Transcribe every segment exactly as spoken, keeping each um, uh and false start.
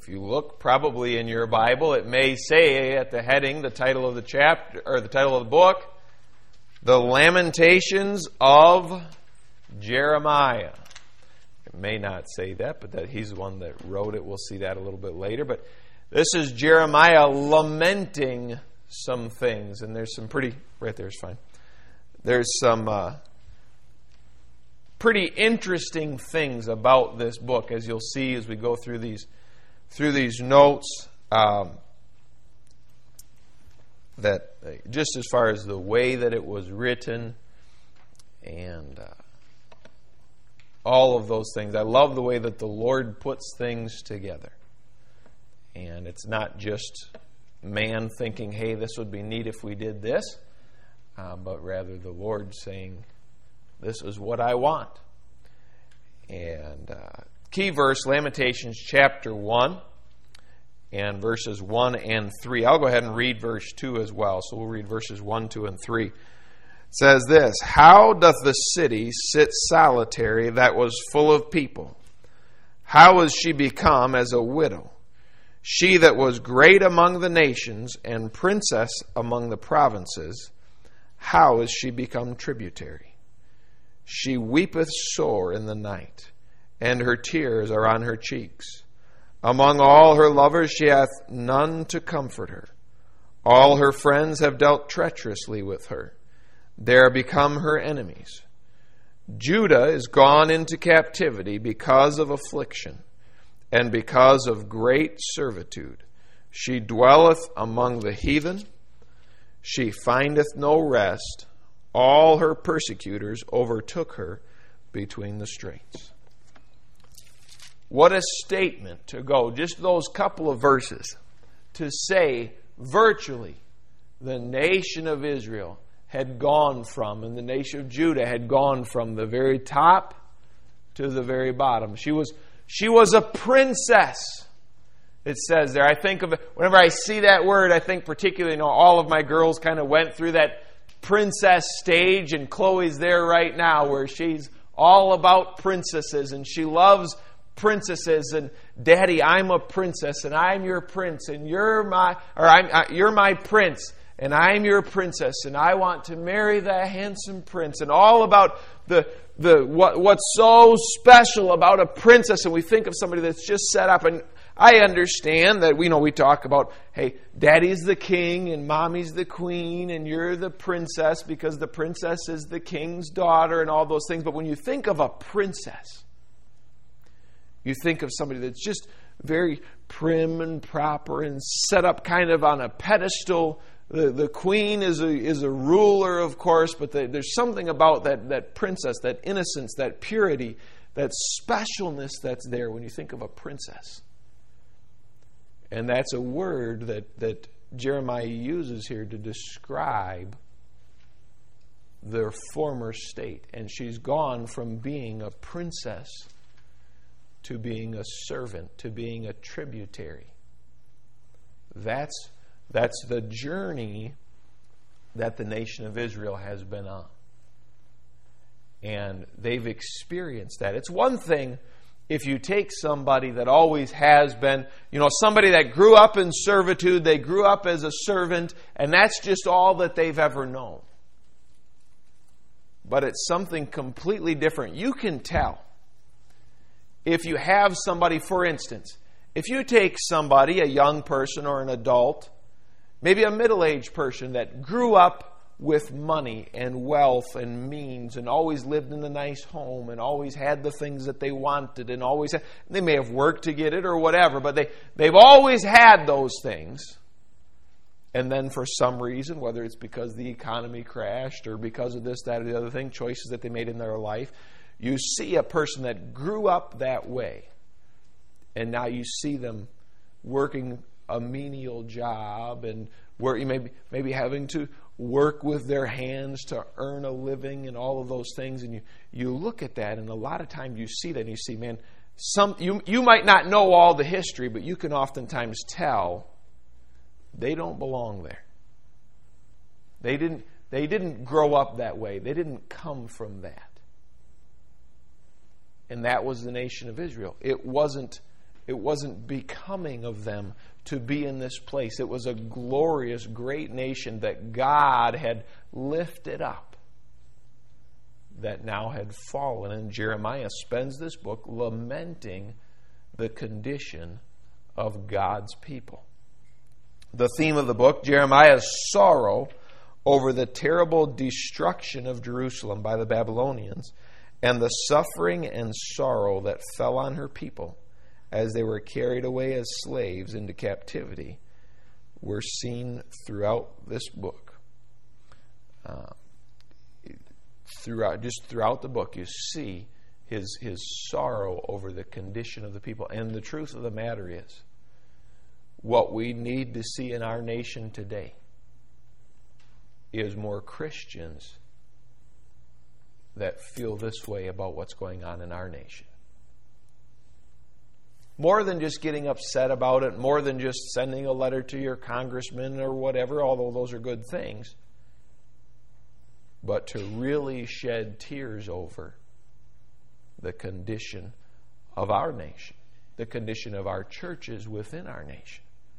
if you look probably in your Bible, it may say at the heading, the title of the chapter, or the title of the book, The Lamentations of Jeremiah. It may not say that, but that he's the one that wrote it. We'll see that a little bit later. But this is Jeremiah lamenting some things. And there's some pretty, right there is fine. There's some uh, pretty interesting things about this book, as you'll see as we go through these through these notes. Um, that uh, just as far as the way that it was written and uh, all of those things. I love the way that the Lord puts things together. And it's not just man thinking, hey, this would be neat if we did this, uh, but rather the Lord saying, this is what I want. And uh, key verse, Lamentations chapter one, and verses one and three. I'll go ahead and read verse two as well. So we'll read verses one, two, and three. It says this, how doth the city sit solitary that was full of people? How is she become as a widow? She that was great among the nations and princess among the provinces, how is she become tributary? She weepeth sore in the night, and her tears are on her cheeks. Among all her lovers she hath none to comfort her. All her friends have dealt treacherously with her. They are become her enemies. Judah is gone into captivity because of affliction, and because of great servitude. She dwelleth among the heathen. She findeth no rest. All her persecutors overtook her between the straits. What a statement to go, just those couple of verses, to say virtually the nation of Israel had gone from, and the nation of Judah had gone from the very top to the very bottom. She was She was a princess, it says there. I think of it, whenever I see that word, I think particularly, you know, all of my girls kind of went through that princess stage, and Chloe's there right now where she's all about princesses, and she loves princesses, and Daddy, I'm a princess, and I'm your prince, and you're my, or I'm, uh, you're my prince, and I'm your princess, and I want to marry that handsome prince, and all about the the what what's so special about a princess. And we think of somebody that's just set up. And I understand that we know we talk about, hey, Daddy's the king and Mommy's the queen and you're the princess because the princess is the king's daughter and all those things. But when you think of a princess, you think of somebody that's just very prim and proper and set up kind of on a pedestal. The, the queen is a, is a ruler, of course, but the, there's something about that, that princess, that innocence, that purity, that specialness that's there when you think of a princess. And that's a word that, that Jeremiah uses here to describe their former state. And she's gone from being a princess to being a servant, to being a tributary. That's That's the journey that the nation of Israel has been on. And they've experienced that. It's one thing if you take somebody that always has been, you know, somebody that grew up in servitude, they grew up as a servant, and that's just all that they've ever known. But it's something completely different. You can tell if you have somebody, for instance, if you take somebody, a young person or an adult, maybe a middle-aged person that grew up with money and wealth and means and always lived in a nice home and always had the things that they wanted and always had, they may have worked to get it or whatever, but they, they've always had those things. And then for some reason, whether it's because the economy crashed or because of this, that, or the other thing, choices that they made in their life, you see a person that grew up that way. And now you see them working a menial job and where you may be, maybe having to work with their hands to earn a living and all of those things. And you, you look at that, and a lot of times you see that and you see, man, some you you might not know all the history, but you can oftentimes tell they don't belong there. They didn't they didn't grow up that way. They didn't come from that. And that was the nation of Israel. It wasn't It wasn't becoming of them to be in this place. It was a glorious, great nation that God had lifted up, that now had fallen. And Jeremiah spends this book lamenting the condition of God's people. The theme of the book, Jeremiah's sorrow over the terrible destruction of Jerusalem by the Babylonians and the suffering and sorrow that fell on her people as they were carried away as slaves into captivity, were seen throughout this book. Uh, throughout, just throughout the book, you see his his sorrow over the condition of the people. And the truth of the matter is, what we need to see in our nation today is more Christians that feel this way about what's going on in our nation. More than just getting upset about it, more than just sending a letter to your congressman or whatever, although those are good things, but to really shed tears over the condition of our nation, the condition of our churches within our nation.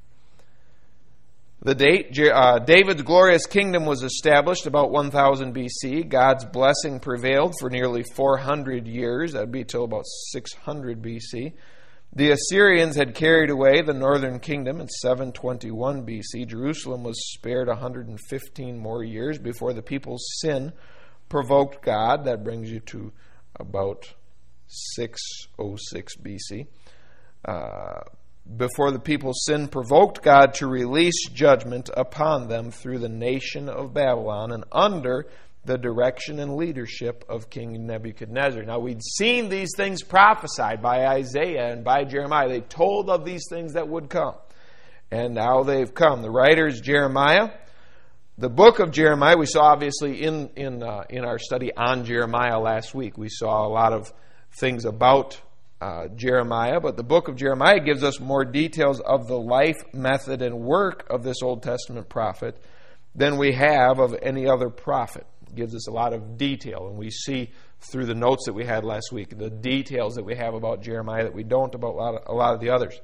The date, uh, David's glorious kingdom was established about one thousand B C. God's blessing prevailed for nearly four hundred years. That would be till about six hundred B C. The Assyrians had carried away the northern kingdom in seven twenty-one B C. Jerusalem was spared one hundred fifteen more years before the people's sin provoked God. That brings you to about six oh six B C. Uh, before the people's sin provoked God to release judgment upon them through the nation of Babylon and under the direction and leadership of King Nebuchadnezzar. Now, we'd seen these things prophesied by Isaiah and by Jeremiah. They told of these things that would come. And now they've come. The writer is Jeremiah. The book of Jeremiah, we saw obviously in, in, uh, in our study on Jeremiah last week. We saw a lot of things about uh, Jeremiah, but the book of Jeremiah gives us more details of the life, method, and work of this Old Testament prophet than we have of any other prophet. It gives us a lot of detail, and we see through the notes that we had last week the details that we have about Jeremiah that we don't about a lot of, a lot of the others.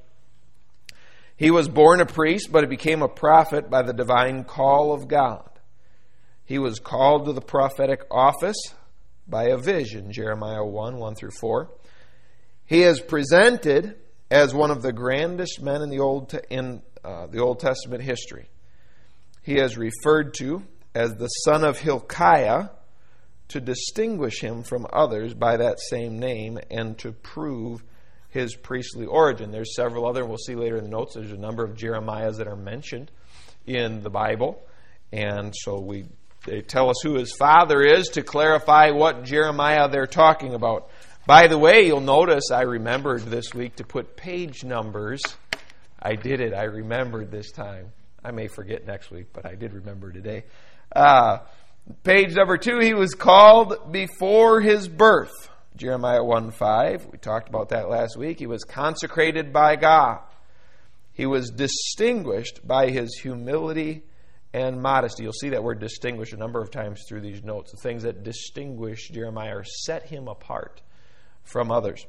He was born a priest, but he became a prophet by the divine call of God. He was called to the prophetic office by a vision, Jeremiah one, one through four. He is presented as one of the grandest men in the Old in uh, the Old Testament history. He is referred to as the son of Hilkiah to distinguish him from others by that same name and to prove his priestly origin. There's several other, and we'll see later in the notes, there's a number of Jeremiahs that are mentioned in the Bible. And so we they tell us who his father is to clarify what Jeremiah they're talking about. By the way, you'll notice I remembered this week to put page numbers. I did it. I remembered this time. I may forget next week, but I did remember today. Uh, page number two, he was called before his birth. Jeremiah one five. We talked about that last week. He was consecrated by God. He was distinguished by his humility and modesty. You'll see that word distinguished a number of times through these notes. The things that distinguish Jeremiah or set him apart from others.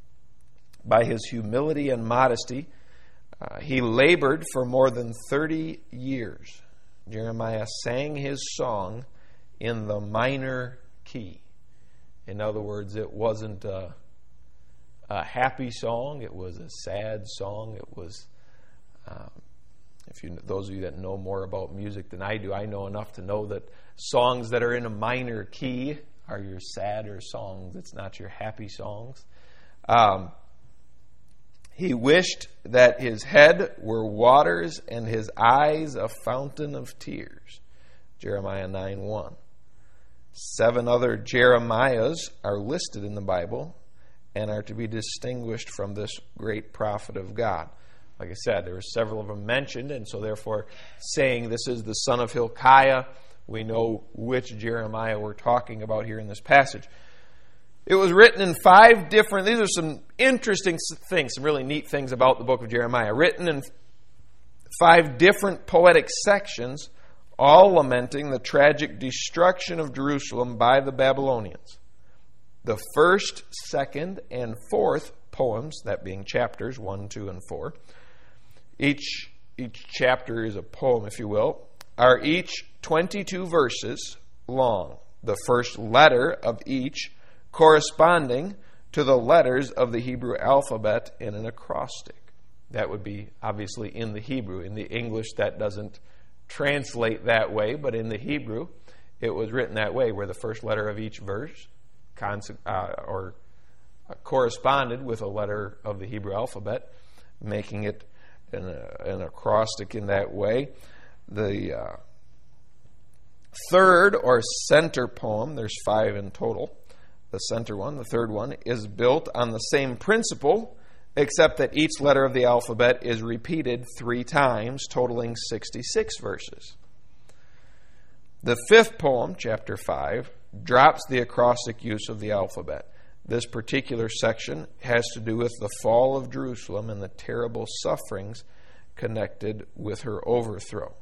By his humility and modesty, uh, he labored for more than thirty years. Jeremiah sang his song in the minor key. In other words, it wasn't a, a happy song. It was a sad song. It was, um, if you, those of you that know more about music than I do, I know enough to know that songs that are in a minor key are your sadder songs. It's not your happy songs. Um, he wished that his head were waters and his eyes a fountain of tears. Jeremiah nine one. Seven other Jeremiahs are listed in the Bible and are to be distinguished from this great prophet of God. Like I said, there were several of them mentioned, and so therefore saying this is the son of Hilkiah, we know which Jeremiah we're talking about here in this passage. It was written in five different, these are some interesting things, some really neat things about the book of Jeremiah. Written in five different poetic sections, all lamenting the tragic destruction of Jerusalem by the Babylonians. The first, second, and fourth poems, that being chapters one, two, and four. Each, each chapter is a poem, if you will, are each twenty-two verses long, the first letter of each corresponding to the letters of the Hebrew alphabet in an acrostic. That would be obviously in the Hebrew. In the English, that doesn't translate that way, but in the Hebrew, it was written that way, where the first letter of each verse cons- uh, or uh, corresponded with a letter of the Hebrew alphabet, making it an, uh, an acrostic in that way. The uh, third or center poem, there's five in total, the center one, the third one, is built on the same principle, except that each letter of the alphabet is repeated three times, totaling sixty-six verses. The fifth poem, chapter five, drops the acrostic use of the alphabet. This particular section has to do with the fall of Jerusalem and the terrible sufferings connected with her overthrow.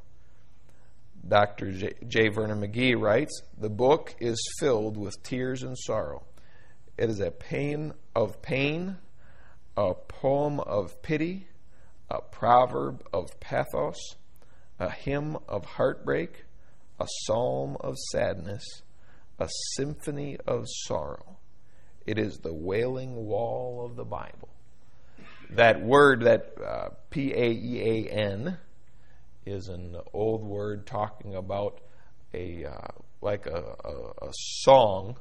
Doctor J. J. Vernon McGee writes, "The book is filled with tears and sorrow. It is a pain of pain, a poem of pity, a proverb of pathos, a hymn of heartbreak, a psalm of sadness, a symphony of sorrow. It is the wailing wall of the Bible." That word, that uh, P A E A N, is an old word talking about a uh, like a, a, a song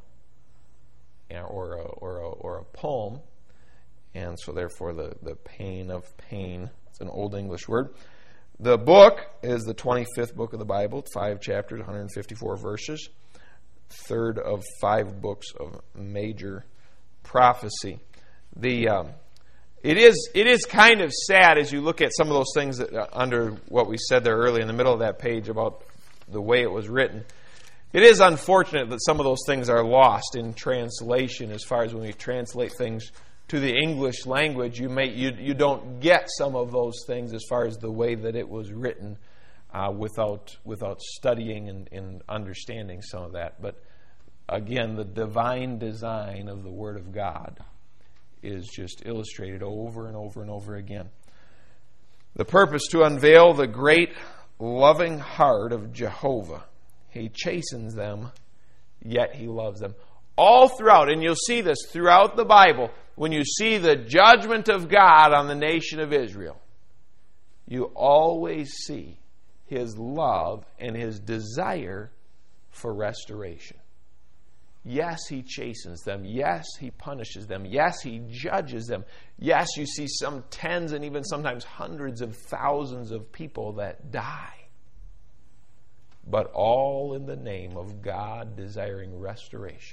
or a, or a, or a poem, and so therefore the, the pain of pain. It's an Old English word. The book is the twenty-fifth book of the Bible, five chapters, one hundred fifty-four verses, third of five books of major prophecy. The um, It is it is kind of sad as you look at some of those things that, uh, under what we said there early in the middle of that page about the way it was written. It is unfortunate that some of those things are lost in translation. As far as when we translate things to the English language, you may you you don't get some of those things as far as the way that it was written uh, without without studying and, and understanding some of that. But again, the divine design of the Word of God is just illustrated over and over and over again. The purpose to unveil the great loving heart of Jehovah. He chastens them, yet He loves them. All throughout, and you'll see this throughout the Bible, when you see the judgment of God on the nation of Israel, you always see His love and His desire for restoration. Yes, He chastens them. Yes, He punishes them. Yes, He judges them. Yes, you see some tens and even sometimes hundreds of thousands of people that die. But all in the name of God desiring restoration.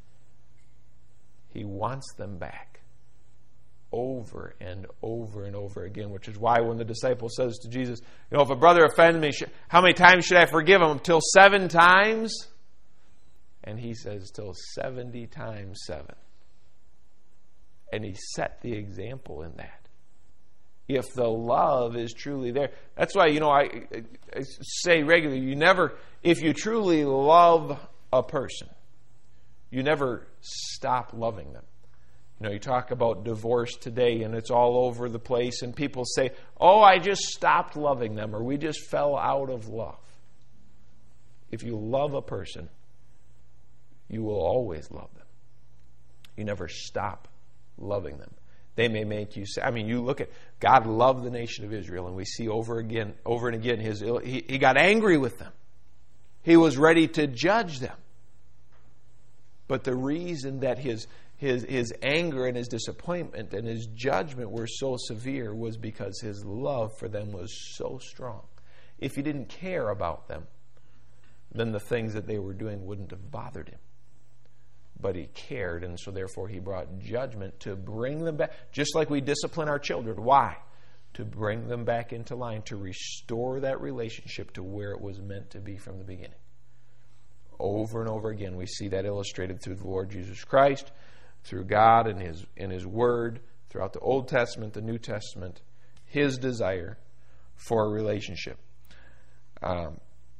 He wants them back over and over and over again, which is why when the disciple says to Jesus, you know, if a brother offends me, how many times should I forgive him? Till seven times? And He says, till seventy times seven. And He set the example in that. If the love is truly there. That's why, you know, I, I say regularly, you never, if you truly love a person, you never stop loving them. You know, you talk about divorce today and it's all over the place and people say, oh, I just stopped loving them, or we just fell out of love. If you love a person, you will always love them. You never stop loving them. They may make you say, I mean, you look at, God loved the nation of Israel, and we see over again, over and again, his he, he got angry with them. He was ready to judge them. But the reason that his his his anger and his disappointment and his judgment were so severe was because His love for them was so strong. If He didn't care about them, then the things that they were doing wouldn't have bothered Him. But He cared, and so therefore He brought judgment to bring them back, just like we discipline our children. Why? To bring them back into line, to restore that relationship to where it was meant to be from the beginning. Over and over again, we see that illustrated through the Lord Jesus Christ, through God and His, in His Word, throughout the Old Testament, the New Testament, His desire for a relationship. Um,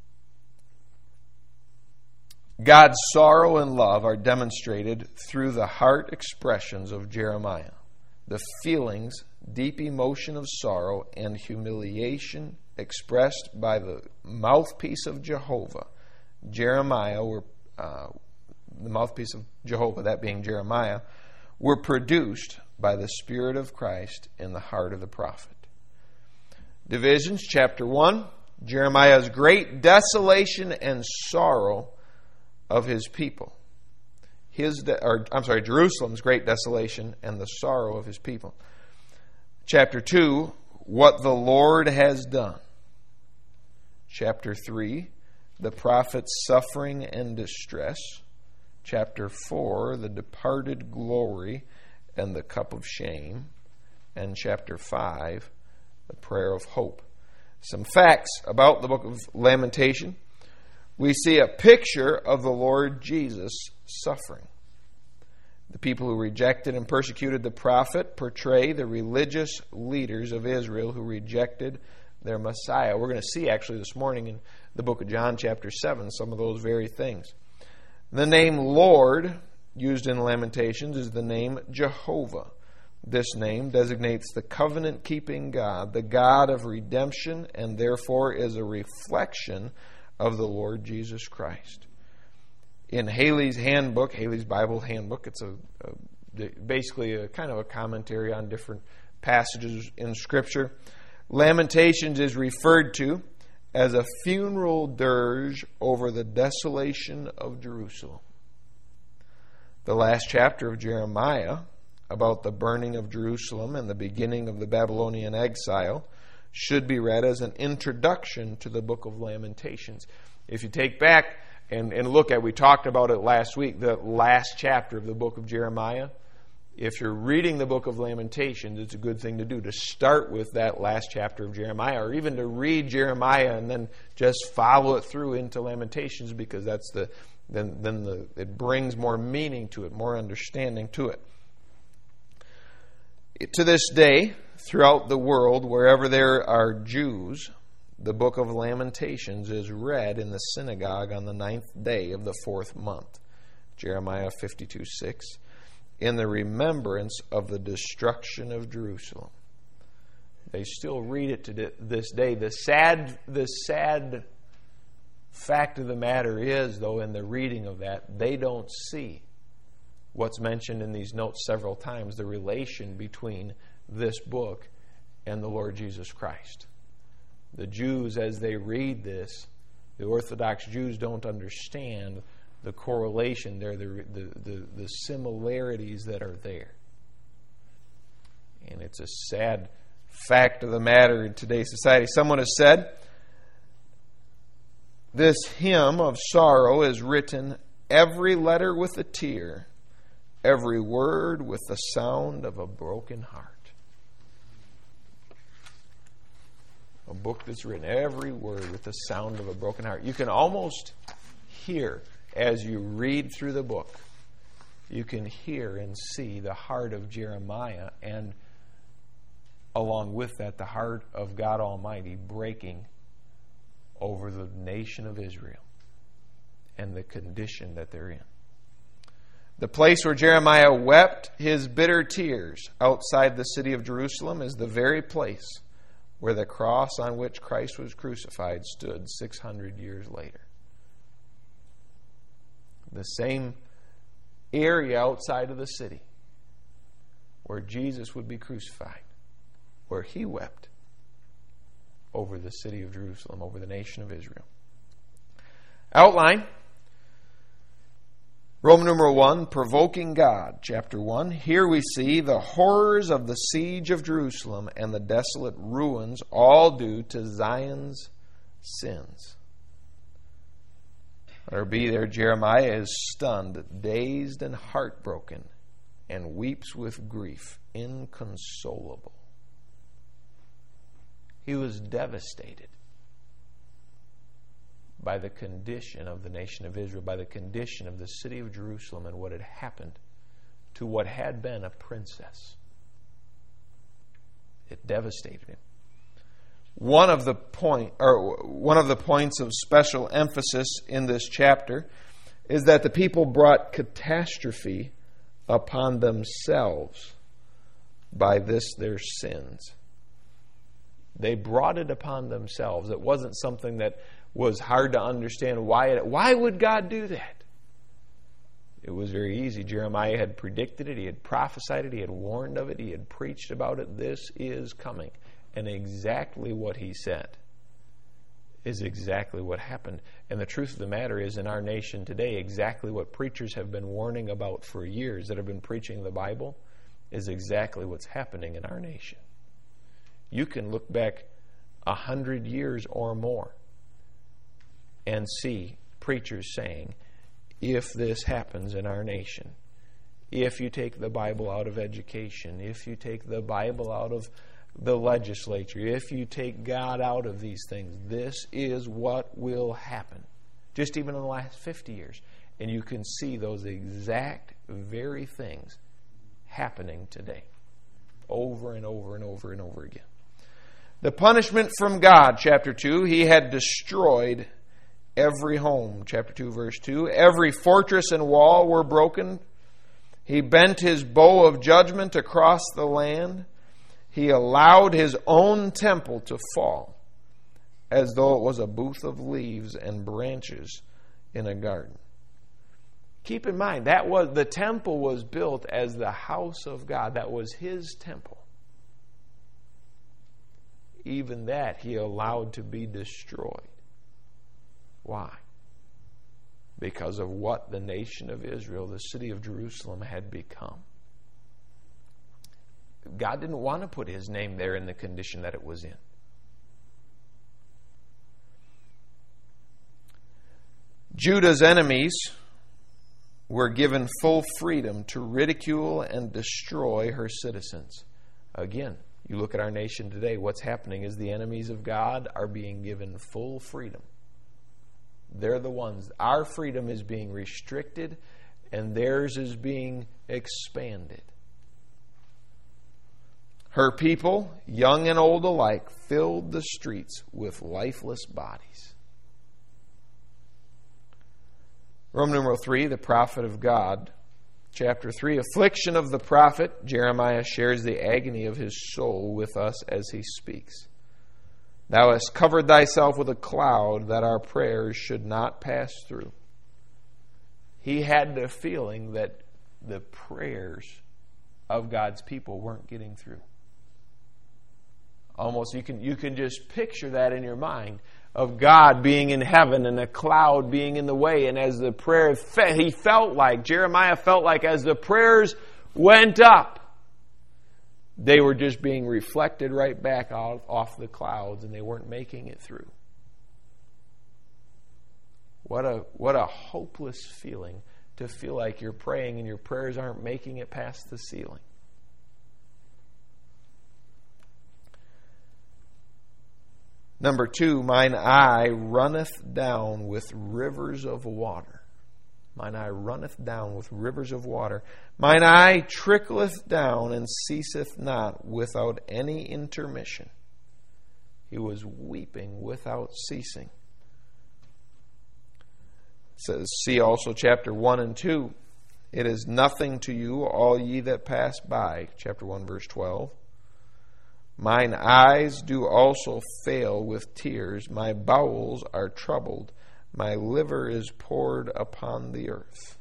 God's sorrow and love are demonstrated through the heart expressions of Jeremiah. the feelings, deep emotion of sorrow and humiliation expressed by the mouthpiece of Jehovah, Jeremiah, were uh, the mouthpiece of Jehovah, that being Jeremiah, were produced by the Spirit of Christ in the heart of the prophet. Divisions, chapter one, Jeremiah's great desolation and sorrow of his people. His, de- or I'm sorry, Jerusalem's great desolation and the sorrow of his people. Chapter two, what the Lord has done. Chapter three, the prophet's suffering and distress. Chapter four, the departed glory and the cup of shame. And chapter five, the prayer of hope. Some facts about the book of Lamentation. We see a picture of the Lord Jesus suffering. The people who rejected and persecuted the prophet portray the religious leaders of Israel who rejected their Messiah. We're going to see actually this morning in the book of John chapter seven some of those very things. The name Lord used in Lamentations is the name Jehovah. This name designates the covenant-keeping God, the God of redemption, and therefore is a reflection of the Lord Jesus Christ. In Haley's handbook, Haley's Bible handbook, it's a, a basically a kind of a commentary on different passages in Scripture. Lamentations is referred to as a funeral dirge over the desolation of Jerusalem. The last chapter of Jeremiah, about the burning of Jerusalem and the beginning of the Babylonian exile, should be read as an introduction to the book of Lamentations. If you take back and, and look at, we talked about it last week, the last chapter of the book of Jeremiah. If you're reading the book of Lamentations, it's a good thing to do to start with that last chapter of Jeremiah, or even to read Jeremiah and then just follow it through into Lamentations, because that's the then then the it brings more meaning to it, more understanding to it. To this day, throughout the world, wherever there are Jews, the book of Lamentations is read in the synagogue on the ninth day of the fourth month, Jeremiah fifty-two six, in the remembrance of the destruction of Jerusalem. They still read it to this day. The sad, the sad fact of the matter is, though, in the reading of that, they don't see what's mentioned in these notes several times, the relation between this book and the Lord Jesus Christ. The Jews, as they read this, the Orthodox Jews don't understand the correlation there, the, the, the, the similarities that are there. And it's a sad fact of the matter in today's society. Someone has said, this hymn of sorrow is written every letter with a tear, every word with the sound of a broken heart. A book that's written, every word with the sound of a broken heart. You can almost hear, as you read through the book, you can hear and see the heart of Jeremiah, and along with that, the heart of God Almighty breaking over the nation of Israel and the condition that they're in. The place where Jeremiah wept his bitter tears outside the city of Jerusalem is the very place where the cross on which Christ was crucified stood six hundred years later. The same area outside of the city where Jesus would be crucified, where he wept over the city of Jerusalem, over the nation of Israel. Outline. Roman numeral one, provoking God, chapter one. Here we see the horrors of the siege of Jerusalem and the desolate ruins, all due to Zion's sins. Or B there, Jeremiah is stunned, dazed, and heartbroken, and weeps with grief, inconsolable. He was devastated by the condition of the nation of Israel, by the condition of the city of Jerusalem and what had happened to what had been a princess. It devastated him. One of the point, or one of the points of special emphasis in this chapter is that the people brought catastrophe upon themselves by this their sins. They brought it upon themselves. It wasn't something that was hard to understand. Why, it, why would God do that? It was very easy. Jeremiah had predicted it. He had prophesied it. He had warned of it. He had preached about it. This is coming. And exactly what he said is exactly what happened. And the truth of the matter is, in our nation today, exactly what preachers have been warning about for years that have been preaching the Bible is exactly what's happening in our nation. You can look back a hundred years or more and see preachers saying, if this happens in our nation, if you take the Bible out of education, if you take the Bible out of the legislature, if you take God out of these things, this is what will happen. Just even in the last fifty years. And you can see those exact very things happening today. Over and over and over and over again. The punishment from God, chapter two, he had destroyed every home, chapter two, verse two. Every fortress and wall were broken. He bent his bow of judgment across the land. He allowed his own temple to fall, as though it was a booth of leaves and branches in a garden. Keep in mind, that was the temple was built as the house of God. That was his temple. Even that he allowed to be destroyed. Why? Because of what the nation of Israel, the city of Jerusalem, had become. God didn't want to put his name there in the condition that it was in. Judah's enemies were given full freedom to ridicule and destroy her citizens. Again, you look at our nation today, what's happening is the enemies of God are being given full freedom. They're the ones. Our freedom is being restricted and theirs is being expanded. Her people, young and old alike, filled the streets with lifeless bodies. Roman numeral three, the prophet of God. Chapter three, affliction of the prophet. Jeremiah shares the agony of his soul with us as he speaks. Thou hast covered thyself with a cloud that our prayers should not pass through. He had the feeling that the prayers of God's people weren't getting through. Almost you can you can just picture that in your mind of God being in heaven and a cloud being in the way. And as the prayer, he felt like, Jeremiah felt like as the prayers went up, they were just being reflected right back off, off the clouds and they weren't making it through. What a what a hopeless feeling to feel like you're praying and your prayers aren't making it past the ceiling. Number two, mine eye runneth down with rivers of water. Mine eye runneth down with rivers of water. Mine eye trickleth down and ceaseth not without any intermission. He was weeping without ceasing. It says, see also chapter one and two. It is nothing to you, all ye that pass by. Chapter one, verse twelve. Mine eyes do also fail with tears. My bowels are troubled. My liver is poured upon the earth.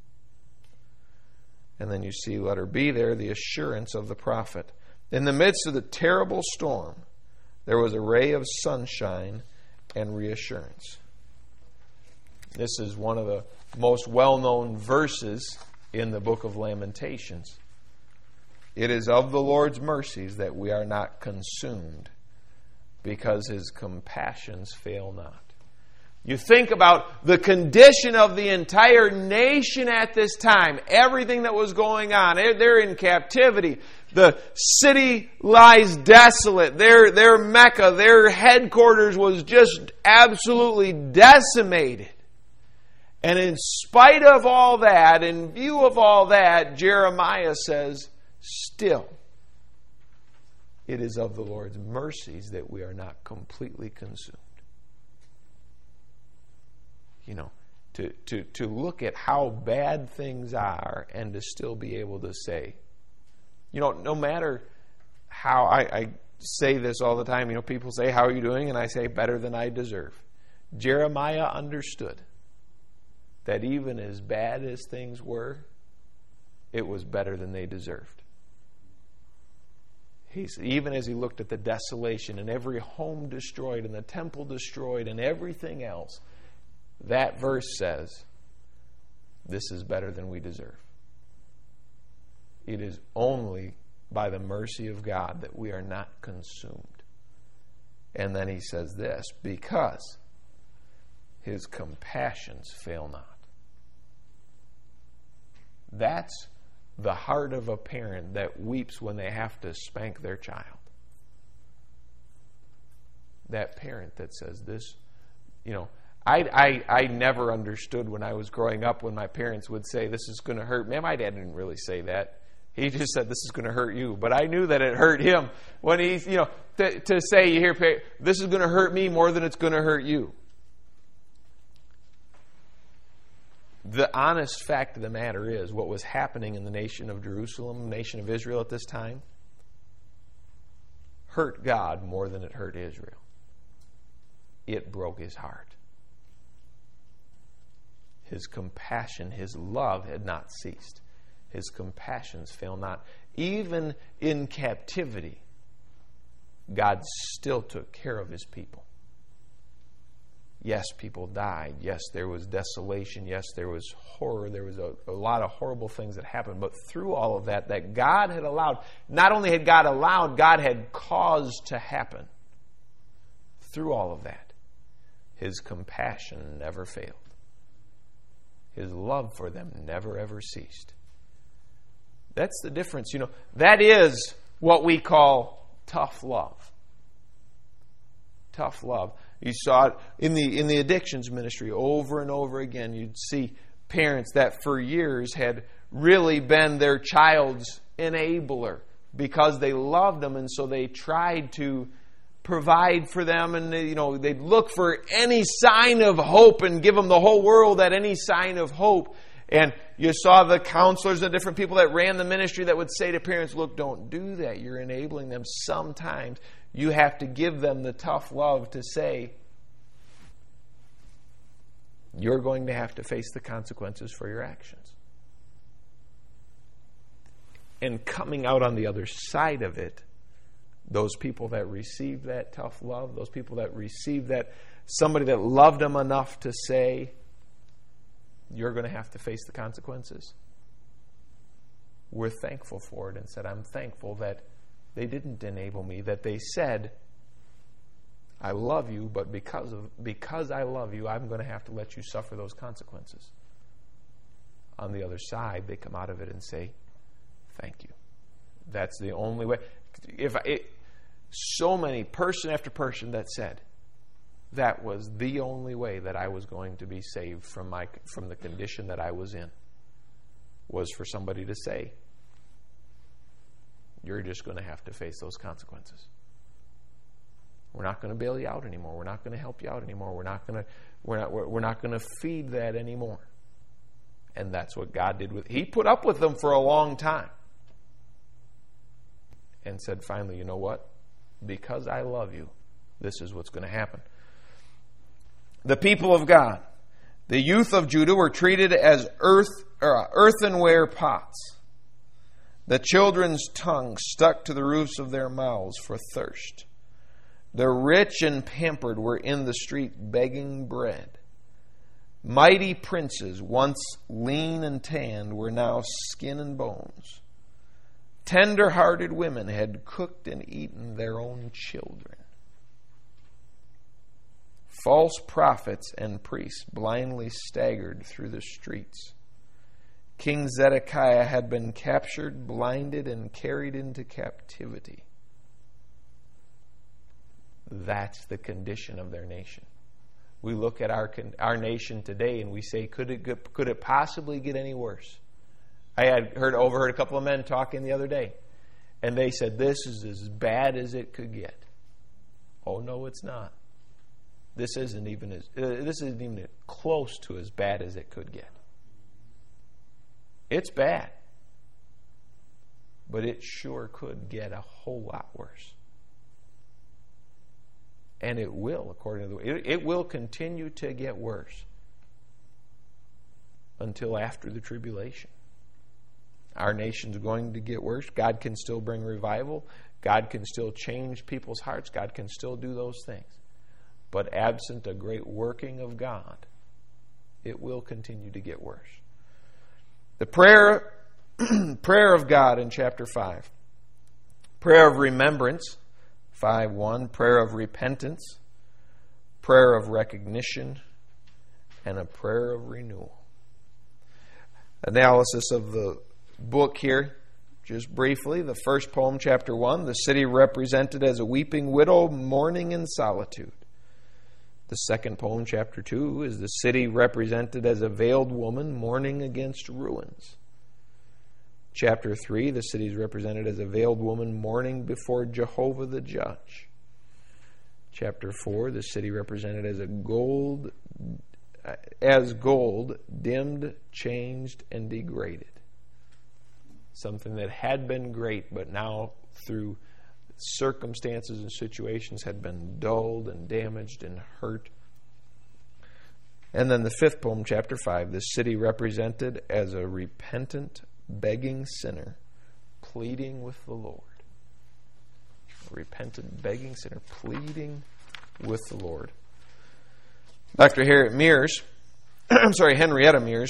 And then you see letter B there, the assurance of the prophet. In the midst of the terrible storm, there was a ray of sunshine and reassurance. This is one of the most well-known verses in the book of Lamentations. It is of the Lord's mercies that we are not consumed, because his compassions fail not. You think about the condition of the entire nation at this time, everything that was going on. They're in captivity. The city lies desolate. Their, their Mecca, their headquarters was just absolutely decimated. And in spite of all that, in view of all that, Jeremiah says, still, it is of the Lord's mercies that we are not completely consumed. You know, to, to, to look at how bad things are and to still be able to say, You know, no matter how, I, I say this all the time, you know, people say, how are you doing? And I say, better than I deserve. Jeremiah understood that even as bad as things were, it was better than they deserved. He's, even as he looked at the desolation and every home destroyed and the temple destroyed and everything else, that verse says, this is better than we deserve. It is only by the mercy of God that we are not consumed. And then he says this, because his compassions fail not. That's the heart of a parent that weeps when they have to spank their child. That parent that says this, you know, I, I, I never understood when I was growing up when my parents would say, this is going to hurt. Man, my dad didn't really say that. He just said, this is going to hurt you. But I knew that it hurt him when he, you know, to, to say, you hear, this is going to hurt me more than it's going to hurt you. The honest fact of the matter is, what was happening in the nation of Jerusalem, nation of Israel at this time, hurt God more than it hurt Israel. It broke his heart. His compassion, his love had not ceased. His compassions fail not. Even in captivity, God still took care of his people. Yes, people died. Yes, there was desolation. Yes, there was horror. There was a, a lot of horrible things that happened. But through all of that, that God had allowed, not only had God allowed, God had caused to happen. Through all of that, his compassion never failed. His love for them never ever ceased. That's the difference. You know, that is what we call tough love. Tough love. You saw it in the in the addictions ministry over and over again. You'd see parents that for years had really been their child's enabler because they loved them, and so they tried to provide for them, and you know they'd look for any sign of hope and give them the whole world at any sign of hope. And you saw the counselors and different people that ran the ministry that would say to parents, look, don't do that. You're enabling them. Sometimes you have to give them the tough love to say, you're going to have to face the consequences for your actions. And coming out on the other side of it, those people that received that tough love, those people that received that, somebody that loved them enough to say, you're going to have to face the consequences. We're thankful for it and said, I'm thankful that they didn't enable me, that they said, I love you, but because of because I love you, I'm going to have to let you suffer those consequences. On the other side, they come out of it and say, thank you. That's the only way. If I, it, so many, person after person that said, that was the only way that I was going to be saved from my from the condition that I was in, was for somebody to say, you're just going to have to face those consequences. We're not going to bail you out anymore. We're not going to help you out anymore. We're not going to we're not we're, we're not going to feed that anymore. And that's what God did with He put up with them for a long time. And said finally, you know what? Because I love you, this is what's going to happen. The people of God, the youth of Judah, were treated as earth or earthenware pots. The children's tongues stuck to the roofs of their mouths for thirst. The rich and pampered were in the street begging bread. Mighty princes, once lean and tanned, were now skin and bones. Tender-hearted women had cooked and eaten their own children. False prophets and priests blindly staggered through the streets. King Zedekiah had been captured, blinded, and carried into captivity. That's the condition of their nation. We look at our our nation today and we say, could it could it possibly get any worse? I had heard overheard a couple of men talking the other day, and they said this is as bad as it could get. Oh no, it's not. This isn't even as uh, this isn't even close to as bad as it could get. It's bad. but it sure could get a whole lot worse. And it will, according to the it, it will continue to get worse until after the tribulation. Our nation's going to get worse. God can still bring revival. God can still change people's hearts. God can still do those things. But absent a great working of God, it will continue to get worse. The prayer, prayer of God in chapter five. Prayer of remembrance, five one. Prayer of repentance, prayer of recognition, and a prayer of renewal. Analysis of the book here, just briefly. The first poem, chapter one, the city represented as a weeping widow mourning in solitude. The second poem, chapter two, is the city represented as a veiled woman mourning against ruins. Chapter three, the city is represented as a veiled woman mourning before Jehovah the judge. Chapter four, the city represented as a gold, as gold, dimmed, changed, and degraded. Something that had been great, but now through circumstances and situations had been dulled and damaged and hurt. And then the fifth poem, chapter five, the city represented as a repentant, begging sinner pleading with the Lord. A repentant, begging sinner pleading with the Lord. Doctor Harriet Mears, I'm sorry, Henrietta Mears,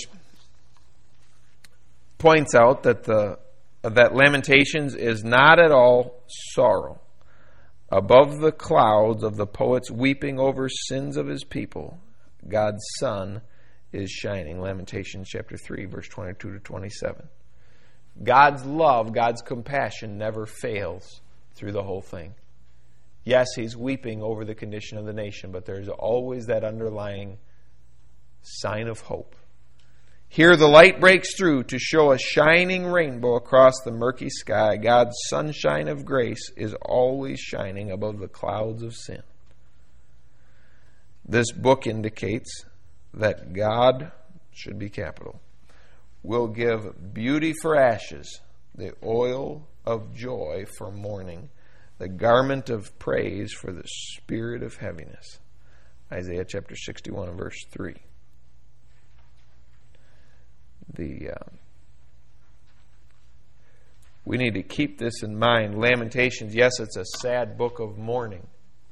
points out that the that Lamentations is not at all sorrow. Above the clouds of the poets weeping over sins of his people, God's sun is shining. Lamentations chapter three, verse twenty-two to twenty-seven. God's love, God's compassion never fails through the whole thing. Yes, he's weeping over the condition of the nation, but there's always that underlying sign of hope. Here the light breaks through to show a shining rainbow across the murky sky. God's sunshine of grace is always shining above the clouds of sin. This book indicates that God, should be capital, will give beauty for ashes, the oil of joy for mourning, the garment of praise for the spirit of heaviness. Isaiah chapter sixty-one and verse three. The uh, we need to keep this in mind. Lamentations, yes, it's a sad book of mourning,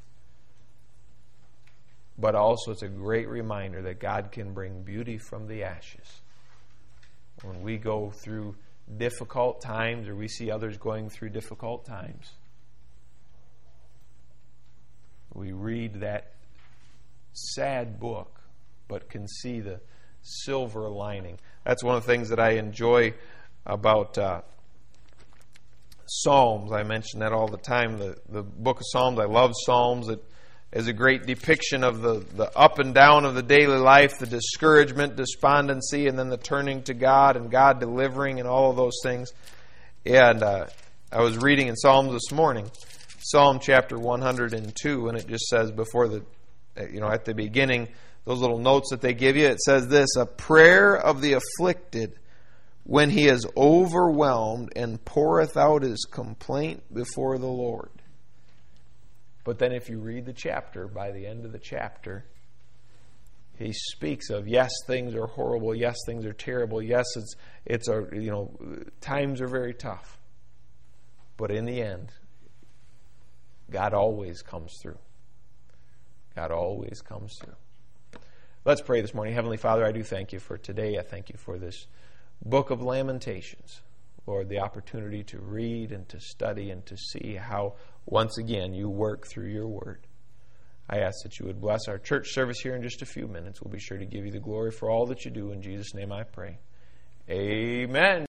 but also it's a great reminder that God can bring beauty from the ashes. When we go through difficult times, or we see others going through difficult times, we read that sad book, but can see the silver lining. That's one of the things that I enjoy about uh, Psalms. I mention that all the time. The, the book of Psalms, I love Psalms. It is a great depiction of the, the up and down of the daily life, the discouragement, despondency, and then the turning to God and God delivering and all of those things. And uh, I was reading in Psalms this morning, Psalm chapter one hundred two, and it just says before the, you know, at the beginning, those little notes that they give you, it says this: a prayer of the afflicted when he is overwhelmed and poureth out his complaint before the Lord. But then if you read the chapter, by the end of the chapter, he speaks of, yes, things are horrible, yes, things are terrible, yes, it's it's a, you know, times are very tough. But in the end, God always comes through. God always comes through. Let's pray this morning. Heavenly Father, I do thank you for today. I thank you for this book of Lamentations. Lord, the opportunity to read and to study and to see how, once again, you work through your word. I ask that you would bless our church service here in just a few minutes. We'll be sure to give you the glory for all that you do. In Jesus' name I pray. Amen.